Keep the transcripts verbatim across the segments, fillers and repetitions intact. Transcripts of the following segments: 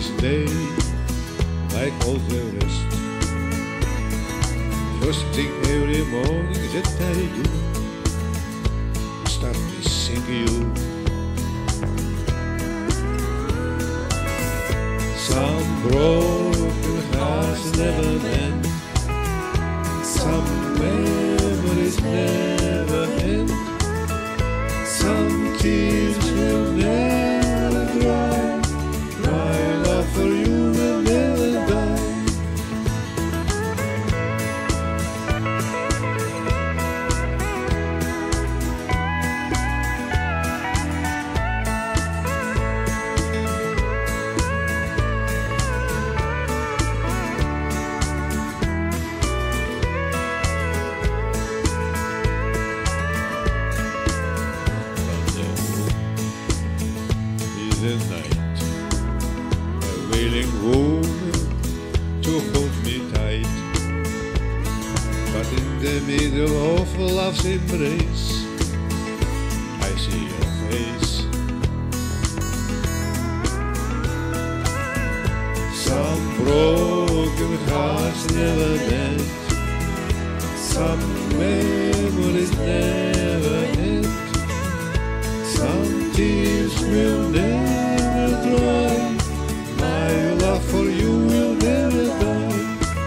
this day like all the rest. First thing every morning that I do, start missing you. Some broken hearts never mend, some memories never end, some tears will never dry. My love for you will never die. The night, a wailing woman to hold me tight, but in the middle of love's embrace, I see your face. Some broken hearts never mend, some memories never end, some tears will never dry. My love for you will never die.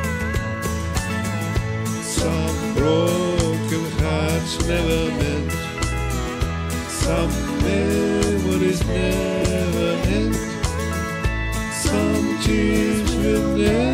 Some broken hearts never mend, some memories never end, some tears will never